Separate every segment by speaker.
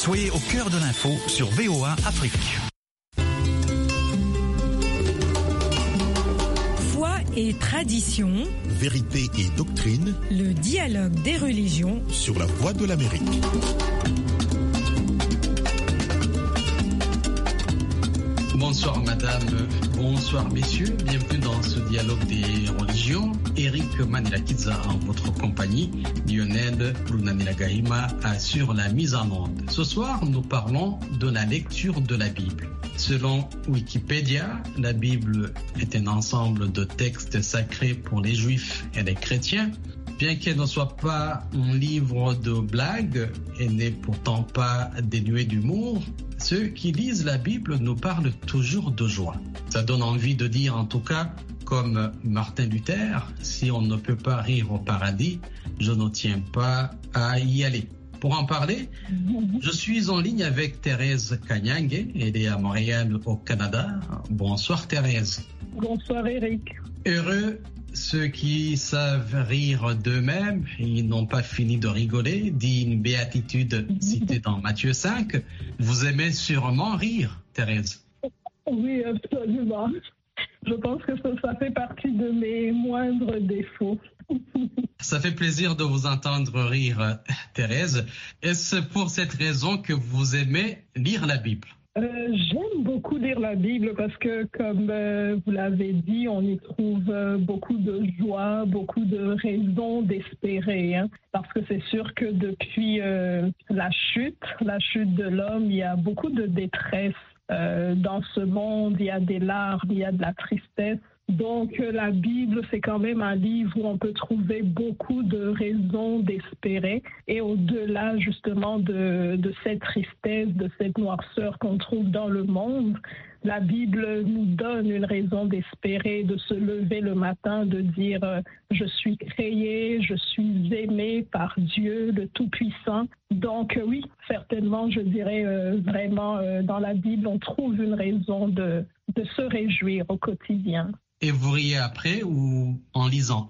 Speaker 1: Soyez au cœur de l'info sur VOA Afrique.
Speaker 2: Foi et tradition,
Speaker 3: vérité et doctrine,
Speaker 2: le dialogue des religions
Speaker 3: sur la Voix de l'Amérique.
Speaker 4: Bonsoir madame, bonsoir messieurs, bienvenue dans ce dialogue des religions. Eric Manirakiza en votre compagnie, Lionel Brunanilagahima assure la mise en onde. Ce soir, nous parlons de la lecture de la Bible. Selon Wikipédia, la Bible est un ensemble de textes sacrés pour les juifs et les chrétiens. Bien qu'elle ne soit pas un livre de blagues, elle n'est pourtant pas dénuée d'humour. Ceux qui lisent la Bible nous parlent toujours de joie. Ça donne envie de dire en tout cas, comme Martin Luther, si on ne peut pas rire au paradis, je ne tiens pas à y aller. Pour en parler, je suis en ligne avec Thérèse Kanyange, elle est à Montréal au Canada. Bonsoir Thérèse.
Speaker 5: Bonsoir Eric.
Speaker 4: Heureux ceux qui savent rire d'eux-mêmes, ils n'ont pas fini de rigoler, dit une béatitude citée dans Matthieu 5. Vous aimez sûrement rire, Thérèse.
Speaker 5: Oui, absolument. Je pense que ça fait partie de mes moindres défauts.
Speaker 4: Ça fait plaisir de vous entendre rire, Thérèse. Est-ce pour cette raison que vous aimez lire la Bible ?
Speaker 5: J'aime beaucoup lire la Bible parce que, comme vous l'avez dit, on y trouve beaucoup de joie, beaucoup de raisons d'espérer. Parce que c'est sûr que depuis la chute de l'homme, il y a beaucoup de détresse dans ce monde. Il y a des larmes, il y a de la tristesse. Donc, la Bible, c'est quand même un livre où on peut trouver beaucoup de raisons d'espérer. Et au-delà, justement, de cette tristesse, de cette noirceur qu'on trouve dans le monde, la Bible nous donne une raison d'espérer, de se lever le matin, de dire « Je suis créé, je suis aimé par Dieu, le Tout-Puissant ». Donc oui, certainement, je dirais vraiment, dans la Bible, on trouve une raison de se réjouir au quotidien.
Speaker 4: Et vous riez après ou en lisant?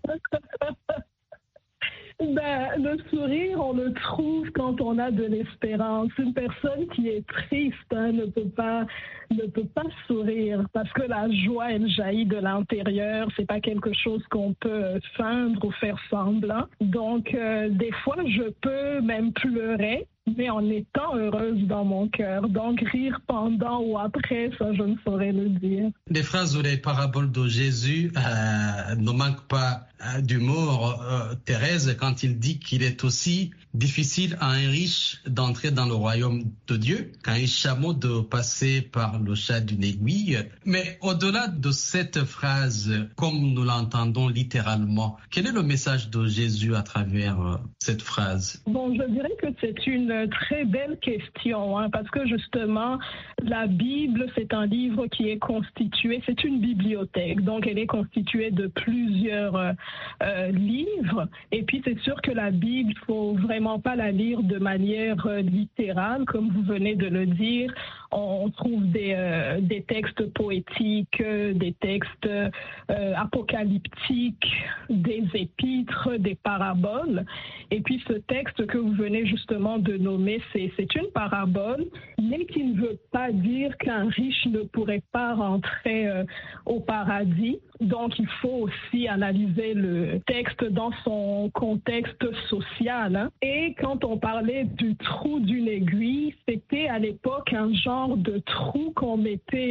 Speaker 5: Le sourire, on le trouve quand on a de l'espérance. Une personne qui est triste ne peut pas sourire parce que la joie, elle jaillit de l'intérieur. C'est pas quelque chose qu'on peut feindre ou faire semblant. Donc, des fois, je peux même pleurer, mais en étant heureuse dans mon cœur. Donc, rire pendant ou après, ça, je ne saurais le dire.
Speaker 4: Les phrases ou les paraboles de Jésus ne manquent pas d'humour, Thérèse, quand il dit qu'il est aussi difficile à un riche d'entrer dans le royaume de Dieu qu'à un chameau de passer par le chat d'une aiguille. Mais au-delà de cette phrase, comme nous l'entendons littéralement, quel est le message de Jésus à travers cette phrase?
Speaker 5: Bon, je dirais que c'est une très belle question, parce que justement, la Bible, c'est un livre qui est constitué, c'est une bibliothèque, donc elle est constituée de plusieurs livres. Et puis, c'est sûr que la Bible, il faut vraiment pas la lire de manière littérale, comme vous venez de le dire. On trouve des textes poétiques, des textes apocalyptiques, des épîtres, des paraboles. Et puis ce texte que vous venez justement de nommer, c'est une parabole, mais qui ne veut pas dire qu'un riche ne pourrait pas rentrer au paradis. Donc il faut aussi analyser le texte dans son contexte social. Et quand on parlait du trou d'une aiguille, c'était à l'époque un genre de trou qu'on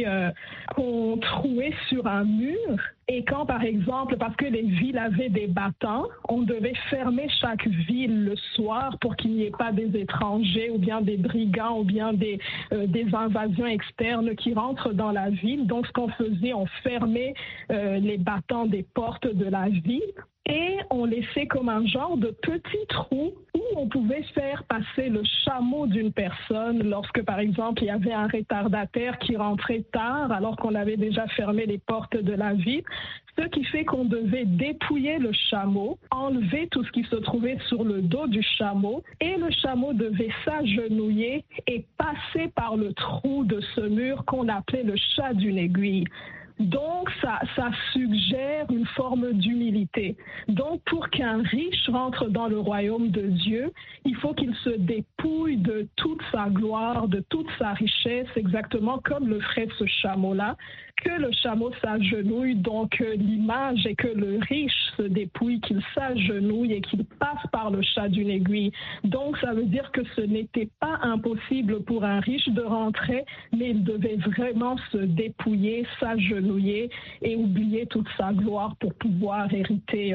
Speaker 5: trouait sur un mur. Et quand, par exemple, parce que les villes avaient des battants, on devait fermer chaque ville le soir pour qu'il n'y ait pas des étrangers ou bien des brigands ou bien des invasions externes qui rentrent dans la ville. Donc, ce qu'on faisait, on fermait les battants des portes de la ville. Et on laissait comme un genre de petit trou où on pouvait faire passer le chameau d'une personne lorsque, par exemple, il y avait un retardataire qui rentrait tard alors qu'on avait déjà fermé les portes de la ville. Ce qui fait qu'on devait dépouiller le chameau, enlever tout ce qui se trouvait sur le dos du chameau et le chameau devait s'agenouiller et passer par le trou de ce mur qu'on appelait le chat d'une aiguille. Donc, ça suggère une forme d'humilité. Donc, pour qu'un riche rentre dans le royaume de Dieu, il faut qu'il se dépouille de toute sa gloire, de toute sa richesse, exactement comme le ferait ce chameau-là, que le chameau s'agenouille. Donc, l'image est que le riche se dépouille, qu'il s'agenouille et qu'il passe par le chat d'une aiguille. Donc, ça veut dire que ce n'était pas impossible pour un riche de rentrer, mais il devait vraiment se dépouiller, s'agenouiller et oublier toute sa gloire pour pouvoir hériter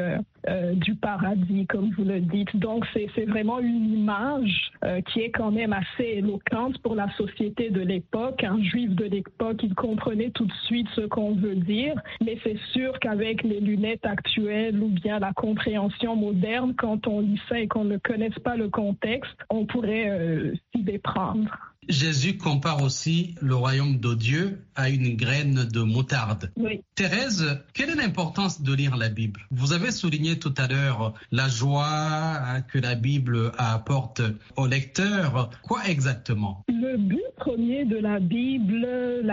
Speaker 5: du paradis, comme vous le dites. Donc, c'est vraiment une image qui est quand même assez éloquente pour la société de l'époque. Un juif de l'époque, il comprenait tout de suite ce qu'on veut dire, mais c'est sûr qu'avec les lunettes actuelles ou bien la compréhension moderne, quand on lit ça et qu'on ne connaisse pas le contexte, on pourrait s'y déprendre.
Speaker 4: Jésus compare aussi le royaume de Dieu à une graine de moutarde.
Speaker 5: Oui.
Speaker 4: Thérèse, quelle est l'importance de lire la Bible? Vous avez souligné tout à l'heure la joie que la Bible apporte au lecteur. Quoi exactement?
Speaker 5: Le but premier de la Bible,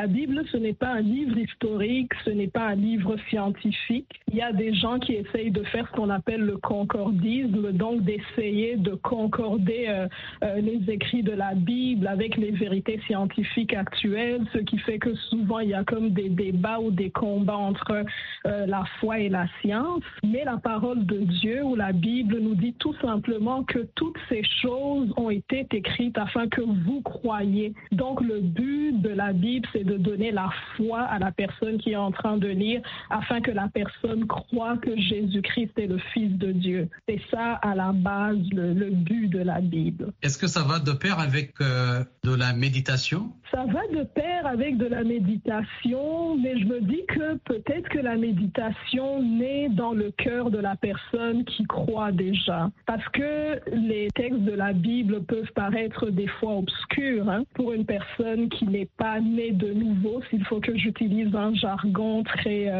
Speaker 5: ce n'est pas un livre historique, ce n'est pas un livre scientifique. Il y a des gens qui essayent de faire ce qu'on appelle le concordisme, donc d'essayer de concorder les écrits de la Bible avec les vérités scientifiques actuelles, ce qui fait que souvent il y a comme des débats ou des combats entre la foi et la science. Mais la parole de Dieu ou la Bible nous dit tout simplement que toutes ces choses ont été écrites afin que vous croyiez. Donc le but de la Bible, c'est de donner la foi à la personne qui est en train de lire afin que la personne croie que Jésus-Christ est le Fils de Dieu. C'est ça à la base le but de la Bible.
Speaker 4: Est-ce que ça va de pair avec de la méditation?
Speaker 5: Ça va de pair avec de la méditation, mais je me dis que peut-être que la méditation naît dans le cœur de la personne qui croit déjà. Parce que les textes de la Bible peuvent paraître des fois obscurs pour une personne qui n'est pas née de nouveau, s'il faut que j'utilise un jargon très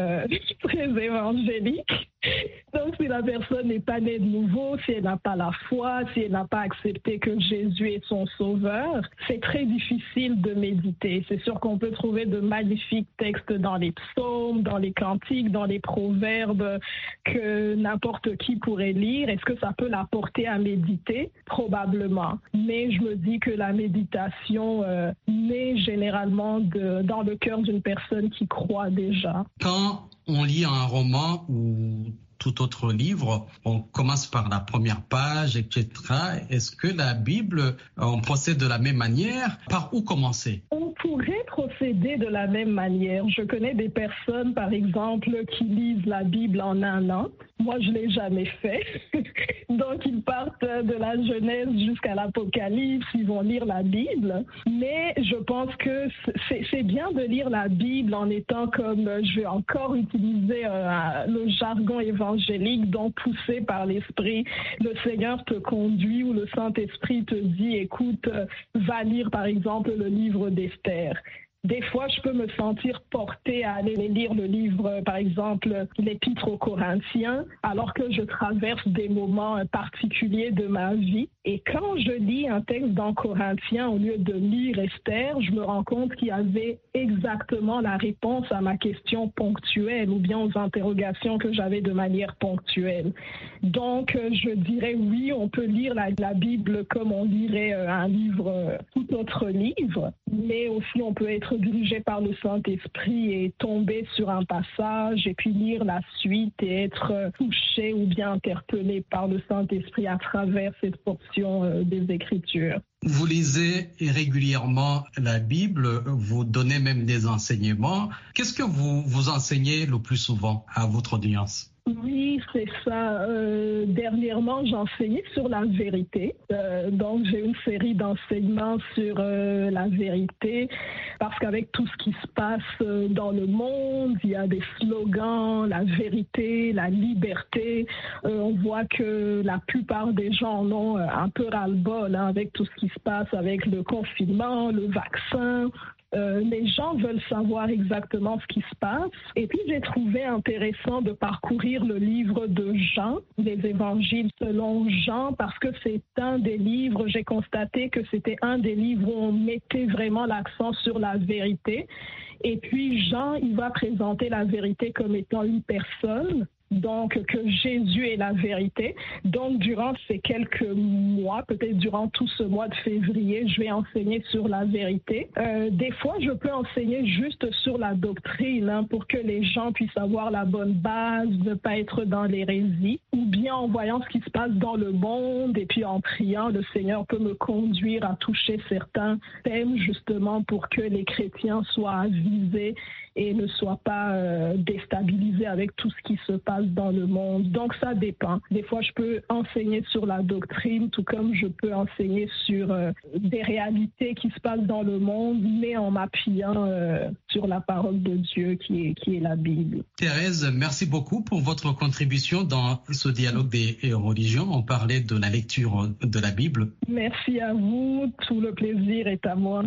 Speaker 5: évangélique. Donc, si la personne n'est pas née de nouveau, si elle n'a pas la foi, si elle n'a pas accepté que Jésus est son sauveur, c'est très difficile de méditer. C'est sûr qu'on peut trouver de magnifiques textes dans les psaumes, dans les cantiques, dans les proverbes que n'importe qui pourrait lire. Est-ce que ça peut l'apporter à méditer? Probablement. Mais je me dis que la méditation naît généralement dans le cœur d'une personne qui croit déjà.
Speaker 4: Quand on lit un roman ou tout autre livre, on commence par la première page, etc. Est-ce que la Bible, on procède de la même manière? Par où commencer?
Speaker 5: On pourrait procéder de la même manière. Je connais des personnes, par exemple, qui lisent la Bible en un an. Moi, je ne l'ai jamais fait. Donc, ils partent de la Genèse jusqu'à l'Apocalypse, ils vont lire la Bible. Mais je pense que c'est bien de lire la Bible en étant comme, je vais encore utiliser le jargon évangélique, donc poussé par l'Esprit. Le Seigneur te conduit ou le Saint-Esprit te dit, écoute, va lire par exemple le livre d'Esther. Des fois, je peux me sentir portée à aller lire le livre, par exemple, l'Épître aux Corinthiens, alors que je traverse des moments particuliers de ma vie. Et quand je lis un texte dans Corinthiens, au lieu de lire Esther, je me rends compte qu'il y avait exactement la réponse à ma question ponctuelle ou bien aux interrogations que j'avais de manière ponctuelle. Donc, je dirais oui, on peut lire la Bible comme on lirait un livre, tout autre livre, mais aussi on peut être dirigé par le Saint-Esprit et tomber sur un passage et puis lire la suite et être touché ou bien interpellé par le Saint-Esprit à travers cette portion des Écritures.
Speaker 4: Vous lisez régulièrement la Bible, vous donnez même des enseignements. Qu'est-ce que vous enseignez le plus souvent à votre audience?
Speaker 5: Oui, c'est ça. Dernièrement, j'enseignais sur la vérité. Donc, j'ai une série d'enseignements sur la vérité parce qu'avec tout ce qui se passe dans le monde, il y a des slogans, la vérité, la liberté. On voit que la plupart des gens en ont un peu ras-le-bol avec tout ce qui se passe avec le confinement, le vaccin. les gens veulent savoir exactement ce qui se passe. Et puis, j'ai trouvé intéressant de parcourir le livre de Jean, les évangiles selon Jean, parce que c'est un des livres, j'ai constaté que c'était un des livres où on mettait vraiment l'accent sur la vérité. Et puis, Jean, il va présenter la vérité comme étant une personne. Donc, que Jésus est la vérité. Donc, durant ces quelques mois, peut-être durant tout ce mois de février, je vais enseigner sur la vérité. Des fois, je peux enseigner juste sur la doctrine pour que les gens puissent avoir la bonne base, ne pas être dans l'hérésie, ou bien en voyant ce qui se passe dans le monde et puis en priant, le Seigneur peut me conduire à toucher certains thèmes justement pour que les chrétiens soient avisés et ne soient pas déstabilisés avec tout ce qui se passe dans le monde. Donc, ça dépend. Des fois, je peux enseigner sur la doctrine, tout comme je peux enseigner sur des réalités qui se passent dans le monde, mais en m'appuyant sur la parole de Dieu qui est la Bible.
Speaker 4: Thérèse, merci beaucoup pour votre contribution dans ce dialogue des religions. On parlait de la lecture de la Bible.
Speaker 5: Merci à vous. Tout le plaisir est à moi.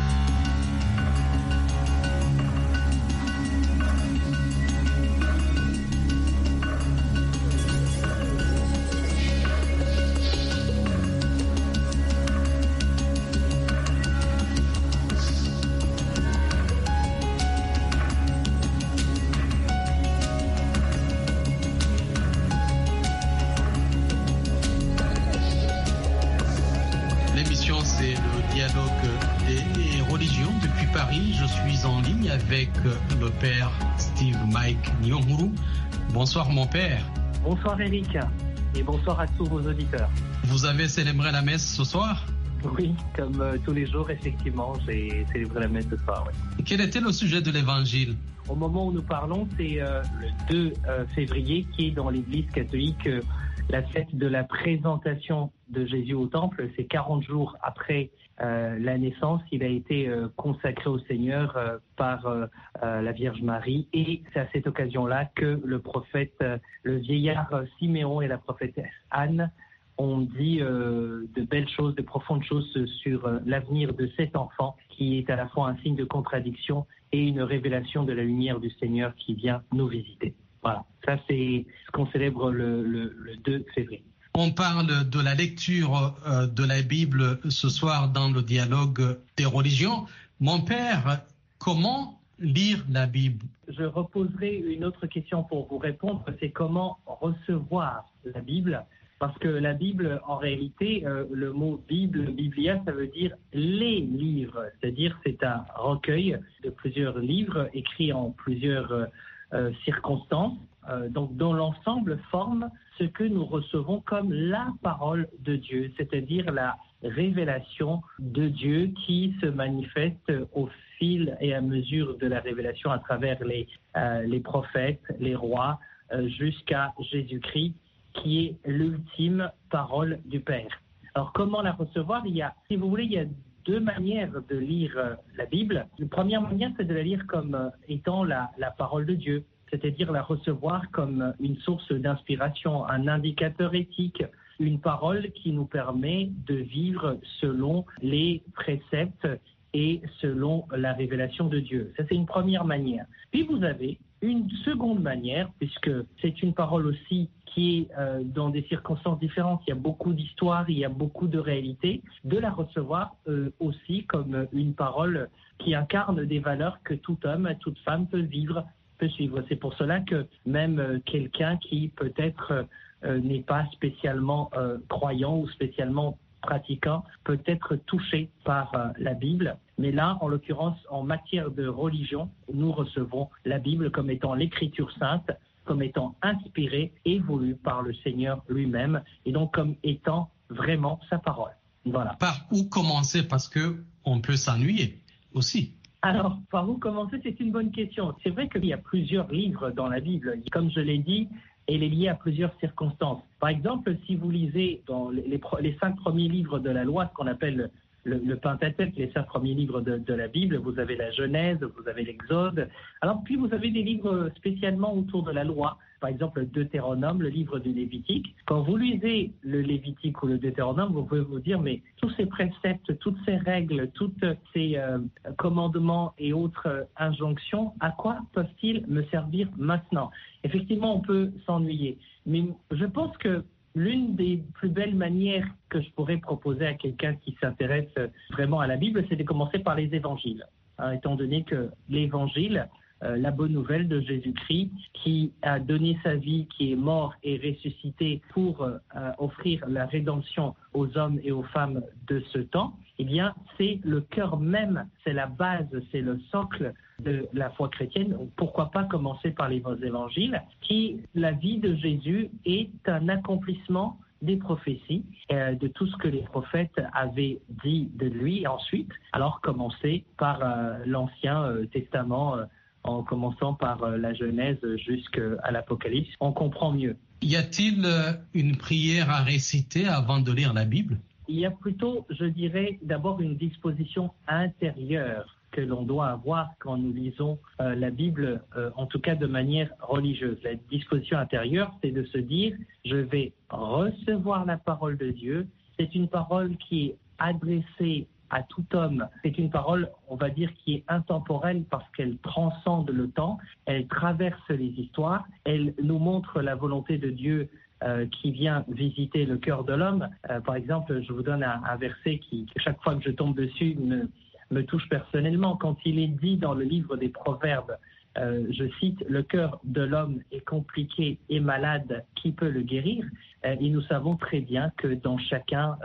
Speaker 4: Avec le père Steve Mike Nyonguru. Bonsoir mon père.
Speaker 6: Bonsoir Eric et bonsoir à tous vos auditeurs.
Speaker 4: Vous avez célébré la messe ce soir?
Speaker 6: Oui, comme tous les jours, effectivement, j'ai célébré la messe ce soir. Oui.
Speaker 4: Quel était le sujet de l'évangile?
Speaker 6: Au moment où nous parlons, c'est le 2 février qui est dans l'Église catholique la fête de la présentation de Jésus au temple. C'est 40 jours après la naissance. Il a été consacré au Seigneur par la Vierge Marie. Et c'est à cette occasion-là que le prophète, le vieillard Siméon et la prophétesse Anne ont dit de belles choses, de profondes choses sur l'avenir de cet enfant qui est à la fois un signe de contradiction et une révélation de la lumière du Seigneur qui vient nous visiter. Voilà, ça c'est ce qu'on célèbre le 2 février.
Speaker 4: On parle de la lecture de la Bible ce soir dans le dialogue des religions. Mon père, comment lire la Bible?
Speaker 6: Je reposerai une autre question pour vous répondre, c'est comment recevoir la Bible. Parce que la Bible, en réalité, le mot Bible, Biblia, ça veut dire les livres. C'est-à-dire c'est un recueil de plusieurs livres écrits en plusieurs circonstances, donc dont l'ensemble forme ce que nous recevons comme la parole de Dieu, c'est-à-dire la révélation de Dieu qui se manifeste au fil et à mesure de la révélation à travers les prophètes, les rois, jusqu'à Jésus-Christ, qui est l'ultime parole du Père. Alors comment la recevoir? Si vous voulez, il y a deux manières de lire la Bible. La première manière, c'est de la lire comme étant la parole de Dieu, c'est-à-dire la recevoir comme une source d'inspiration, un indicateur éthique, une parole qui nous permet de vivre selon les préceptes et selon la révélation de Dieu. Ça, c'est une première manière. Puis vous avez une seconde manière, puisque c'est une parole aussi qui est dans des circonstances différentes, il y a beaucoup d'histoires, il y a beaucoup de réalités, de la recevoir aussi comme une parole qui incarne des valeurs que tout homme, toute femme peut vivre, peut suivre. C'est pour cela que même quelqu'un qui peut-être n'est pas spécialement croyant ou spécialement pratiquant peut être touché par la Bible. Mais là, en l'occurrence, en matière de religion, nous recevons la Bible comme étant l'écriture sainte, comme étant inspirée et voulue par le Seigneur lui-même, et donc comme étant vraiment sa parole. Voilà.
Speaker 4: Par où commencer? Parce que on peut s'ennuyer aussi.
Speaker 6: Alors, par où commencer? C'est une bonne question. C'est vrai qu'il y a plusieurs livres dans la Bible. Comme je l'ai dit, elle est liée à plusieurs circonstances. Par exemple, si vous lisez dans les 5 premiers livres de la loi, ce qu'on appelle le Pentateuque, les 5 premiers livres de la Bible, vous avez la Genèse, vous avez l'Exode. Alors puis vous avez des livres spécialement autour de la loi, par exemple le Deutéronome, le livre du Lévitique. Quand vous lisez le Lévitique ou le Deutéronome, vous pouvez vous dire, mais tous ces préceptes, toutes ces règles, tous ces commandements et autres injonctions, à quoi peuvent-ils me servir maintenant? Effectivement, on peut s'ennuyer, mais je pense que l'une des plus belles manières que je pourrais proposer à quelqu'un qui s'intéresse vraiment à la Bible, c'est de commencer par les évangiles. Étant donné que l'évangile, la bonne nouvelle de Jésus-Christ, qui a donné sa vie, qui est mort et ressuscité pour offrir la rédemption aux hommes et aux femmes de ce temps, eh bien, c'est le cœur même, c'est la base, c'est le socle de la foi chrétienne. Pourquoi pas commencer par les évangiles, qui, la vie de Jésus est un accomplissement des prophéties, de tout ce que les prophètes avaient dit de lui ensuite. Alors, commencer par l'Ancien Testament, en commençant par la Genèse jusqu'à l'Apocalypse, on comprend mieux.
Speaker 4: Y a-t-il une prière à réciter avant de lire la Bible?
Speaker 6: Il y a plutôt, je dirais, d'abord une disposition intérieure que l'on doit avoir quand nous lisons la Bible, en tout cas de manière religieuse. La disposition intérieure, c'est de se dire, je vais recevoir la parole de Dieu. C'est une parole qui est adressée à tout homme. C'est une parole, on va dire, qui est intemporelle parce qu'elle transcende le temps, elle traverse les histoires, elle nous montre la volonté de Dieu qui vient visiter le cœur de l'homme. Par exemple, je vous donne un verset qui, chaque fois que je tombe dessus, me touche personnellement. Quand il est dit dans le livre des Proverbes, je cite, « Le cœur de l'homme est compliqué et malade, qui peut le guérir ?» Et nous savons très bien que dans chacun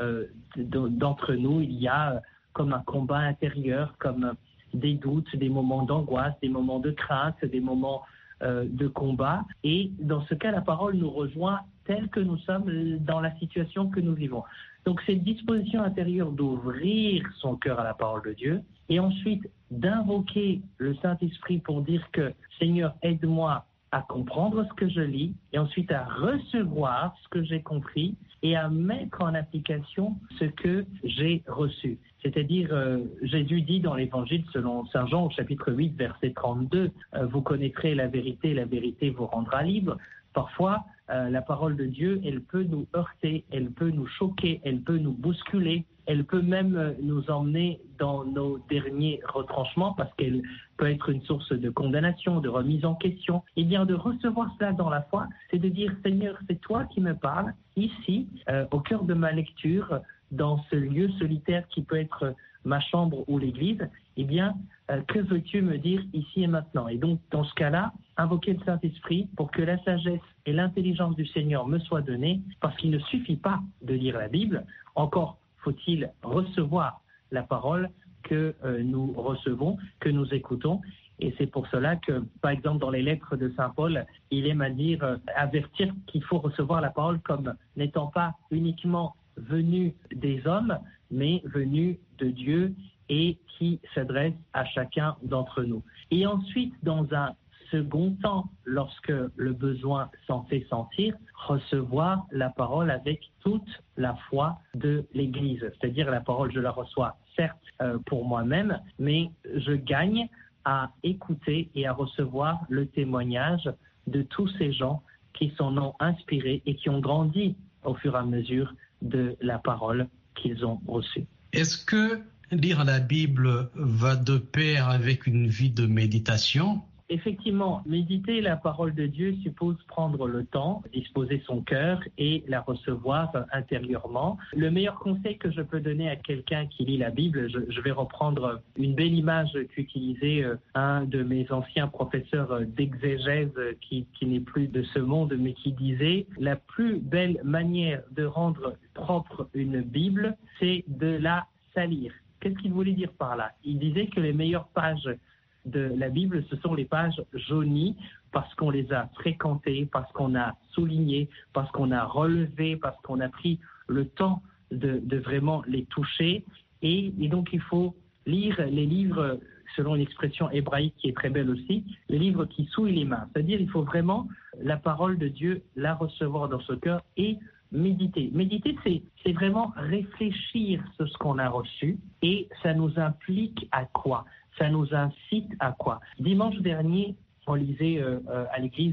Speaker 6: d'entre nous, il y a comme un combat intérieur, comme des doutes, des moments d'angoisse, des moments de crainte, des moments de combat. Et dans ce cas, la parole nous rejoint tel que nous sommes dans la situation que nous vivons. Donc, cette disposition intérieure d'ouvrir son cœur à la parole de Dieu et ensuite d'invoquer le Saint-Esprit pour dire que « Seigneur, aide-moi à comprendre ce que je lis et ensuite à recevoir ce que j'ai compris et à mettre en application ce que j'ai reçu. » C'est-à-dire, Jésus dit dans l'Évangile selon Saint Jean au chapitre 8, verset 32, « Vous connaîtrez la vérité vous rendra libre ». Parfois, la parole de Dieu, elle peut nous heurter, elle peut nous choquer, elle peut nous bousculer, elle peut même nous emmener dans nos derniers retranchements parce qu'elle peut être une source de condamnation, de remise en question. Et bien, de recevoir cela dans la foi, c'est de dire « Seigneur, c'est toi qui me parles, ici, au cœur de ma lecture, dans ce lieu solitaire qui peut être ma chambre ou l'église, eh bien, que veux-tu me dire ici et maintenant ?» Et donc, dans ce cas-là, invoquer le Saint-Esprit pour que la sagesse et l'intelligence du Seigneur me soient données, parce qu'il ne suffit pas de lire la Bible, encore faut-il recevoir la parole que nous recevons, que nous écoutons. Et c'est pour cela que, par exemple, dans les lettres de Saint Paul, il aime à dire, avertir qu'il faut recevoir la parole comme n'étant pas uniquement venue des hommes, mais venue de Dieu et qui s'adresse à chacun d'entre nous. Et ensuite, dans un second temps, lorsque le besoin s'en fait sentir, recevoir la parole avec toute la foi de l'Église. C'est-à-dire la parole, je la reçois certes pour moi-même, mais je gagne à écouter et à recevoir le témoignage de tous ces gens qui s'en ont inspirés et qui ont grandi au fur et à mesure de la parole qu'ils ont reçue.
Speaker 4: Est-ce que lire la Bible va de pair avec une vie de méditation?
Speaker 6: Effectivement, méditer la parole de Dieu suppose prendre le temps, disposer son cœur et la recevoir intérieurement. Le meilleur conseil que je peux donner à quelqu'un qui lit la Bible, je vais reprendre une belle image qu'utilisait un de mes anciens professeurs d'exégèse qui n'est plus de ce monde, mais qui disait « La plus belle manière de rendre propre une Bible, c'est de la salir ». Qu'est-ce qu'il voulait dire par là? Il disait que les meilleures pages de la Bible, ce sont les pages jaunies parce qu'on les a fréquentées, parce qu'on a souligné, parce qu'on a relevé, parce qu'on a pris le temps de vraiment les toucher. Et donc, il faut lire les livres, selon une expression hébraïque qui est très belle aussi, les livres qui souillent les mains. C'est-à-dire, il faut vraiment la parole de Dieu, la recevoir dans ce cœur et méditer. Méditer, c'est vraiment réfléchir sur ce qu'on a reçu et ça nous implique à quoi? Ça nous incite à quoi? Dimanche dernier, on lisait à l'église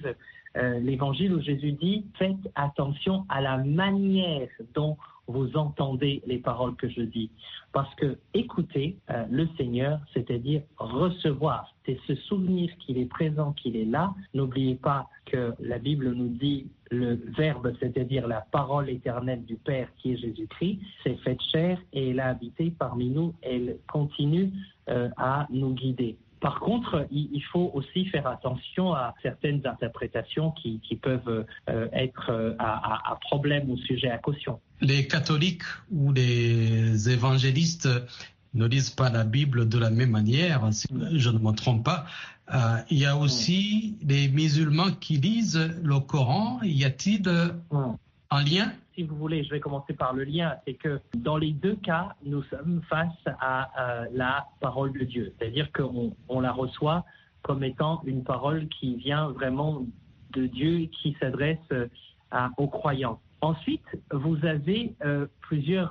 Speaker 6: l'évangile où Jésus dit « Faites attention à la manière dont vous entendez les paroles que je dis. » Parce que écouter le Seigneur, c'est-à-dire recevoir, c'est se souvenir qu'il est présent, qu'il est là. N'oubliez pas que la Bible nous dit le Verbe, c'est-à-dire la parole éternelle du Père qui est Jésus-Christ, s'est faite chair et elle a habité parmi nous. Elle continue à nous guider. Par contre, il faut aussi faire attention à certaines interprétations qui peuvent être à problème ou sujet à caution.
Speaker 4: Les catholiques ou les évangélistes ne lisent pas la Bible de la même manière, si je ne me trompe pas. Il y a aussi des musulmans qui lisent le Coran. Y a-t-il un lien ?
Speaker 6: Si vous voulez, je vais commencer par le lien. C'est que dans les deux cas, nous sommes face à la parole de Dieu. C'est-à-dire qu'on la reçoit comme étant une parole qui vient vraiment de Dieu, qui s'adresse aux croyants. Ensuite, vous avez plusieurs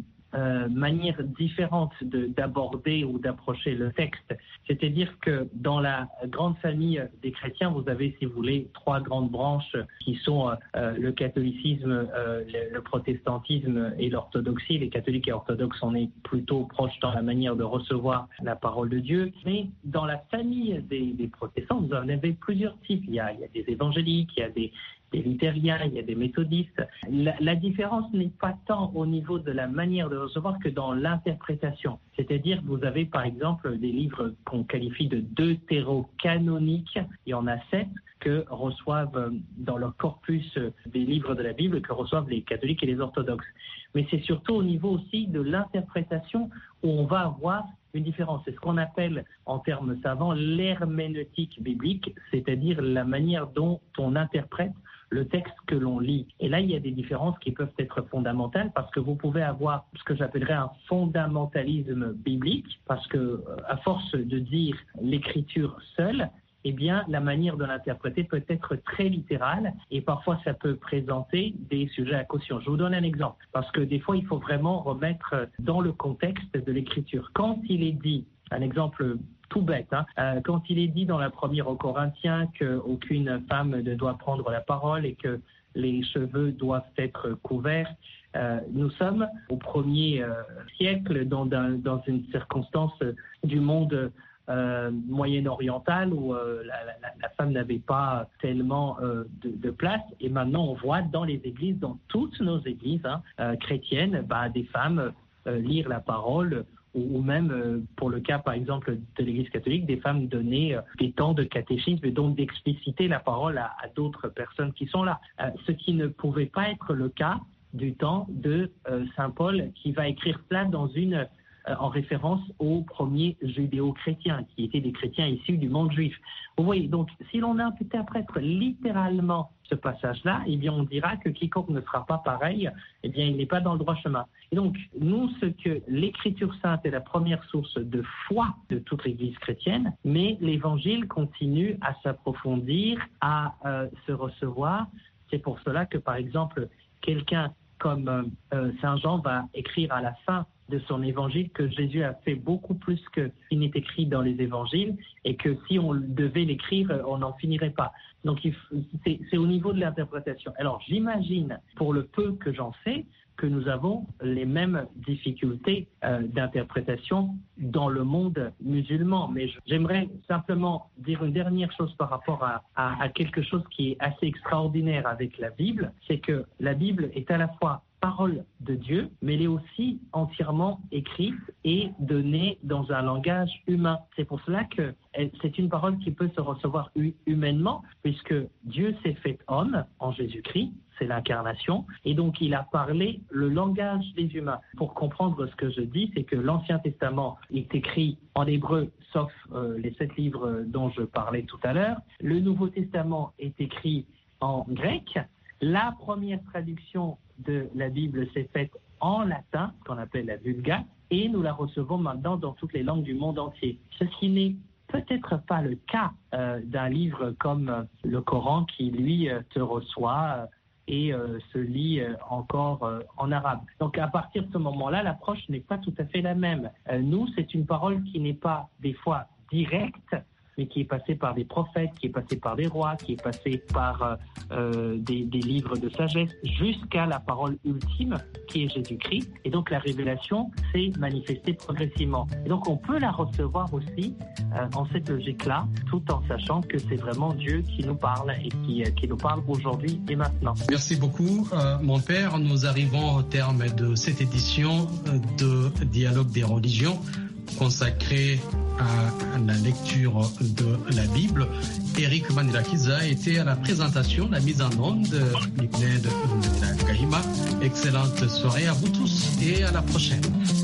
Speaker 6: manières différentes d'aborder ou d'approcher le texte. C'est-à-dire que dans la grande famille des chrétiens, vous avez, si vous voulez, trois grandes branches qui sont le catholicisme, le protestantisme et l'orthodoxie. Les catholiques et orthodoxes, on est plutôt proches dans la manière de recevoir la parole de Dieu. Mais dans la famille des protestants, vous en avez plusieurs types. Il y a des évangéliques, il y a des luthériens, il y a des méthodistes. La différence n'est pas tant au niveau de la manière de recevoir que dans l'interprétation. C'est-à-dire que vous avez par exemple des livres qu'on qualifie de deutérocanoniques, il y en a 7 que reçoivent dans leur corpus des livres de la Bible, que reçoivent les catholiques et les orthodoxes. Mais c'est surtout au niveau aussi de l'interprétation où on va avoir une différence. C'est ce qu'on appelle en termes savants l'herméneutique biblique, c'est-à-dire la manière dont on interprète le texte que l'on lit. Et là, il y a des différences qui peuvent être fondamentales parce que vous pouvez avoir ce que j'appellerais un fondamentalisme biblique parce que, à force de dire l'écriture seule, eh bien, la manière de l'interpréter peut être très littérale et parfois ça peut présenter des sujets à caution. Je vous donne un exemple parce que des fois, il faut vraiment remettre dans le contexte de l'écriture. Quand il est dit, un exemple tout bête, quand il est dit dans la première aux Corinthiens qu'aucune femme ne doit prendre la parole et que les cheveux doivent être couverts, nous sommes au 1er siècle dans une circonstance du monde moyen-oriental où la femme n'avait pas tellement de place. Et maintenant, on voit dans les églises, dans toutes nos églises chrétiennes, des femmes lire la parole ou même, pour le cas, par exemple, de l'Église catholique, des femmes donner des temps de catéchisme et donc d'expliciter la parole à d'autres personnes qui sont là. Ce qui ne pouvait pas être le cas du temps de Saint Paul, qui va écrire cela en référence aux premiers judéo-chrétiens, qui étaient des chrétiens issus du monde juif. Vous voyez, donc, si l'on interprète littéralement ce passage-là, eh bien, on dira que quiconque ne sera pas pareil, eh bien, il n'est pas dans le droit chemin. Et donc, nous, ce que l'Écriture sainte est la première source de foi de toute l'Église chrétienne, mais l'Évangile continue à s'approfondir, à se recevoir. C'est pour cela que, par exemple, quelqu'un comme Saint Jean va écrire à la fin de son évangile que Jésus a fait beaucoup plus que ce qui n'est écrit dans les évangiles et que si on devait l'écrire, on n'en finirait pas. Donc c'est au niveau de l'interprétation. Alors j'imagine, pour le peu que j'en sais, que nous avons les mêmes difficultés d'interprétation dans le monde musulman. Mais j'aimerais simplement dire une dernière chose par rapport à quelque chose qui est assez extraordinaire avec la Bible, c'est que la Bible est à la fois parole de Dieu, mais elle est aussi entièrement écrite et donnée dans un langage humain. C'est pour cela que c'est une parole qui peut se recevoir humainement, puisque Dieu s'est fait homme en Jésus-Christ, c'est l'incarnation, et donc il a parlé le langage des humains. Pour comprendre ce que je dis, c'est que l'Ancien Testament est écrit en hébreu, sauf les 7 livres dont je parlais tout à l'heure. Le Nouveau Testament est écrit en grec. La première traduction de la Bible s'est faite en latin, ce qu'on appelle la Vulgate, et nous la recevons maintenant dans toutes les langues du monde entier. Ce qui n'est peut-être pas le cas d'un livre comme le Coran qui, lui, se reçoit et se lit encore en arabe. Donc à partir de ce moment-là, l'approche n'est pas tout à fait la même. Nous, c'est une parole qui n'est pas des fois directe, mais qui est passé par des prophètes, qui est passé par des rois, qui est passé par des livres de sagesse, jusqu'à la parole ultime qui est Jésus-Christ. Et donc la révélation s'est manifestée progressivement. Et donc on peut la recevoir aussi en cette logique-là, tout en sachant que c'est vraiment Dieu qui nous parle et qui nous parle aujourd'hui et maintenant.
Speaker 4: Merci beaucoup, mon père. Nous arrivons au terme de cette édition de Dialogue des religions consacrée à la lecture de la Bible. Eric Manirakiza était à la présentation, la mise en onde de Lionel Brunanila Gahima. Excellente soirée à vous tous et à la prochaine.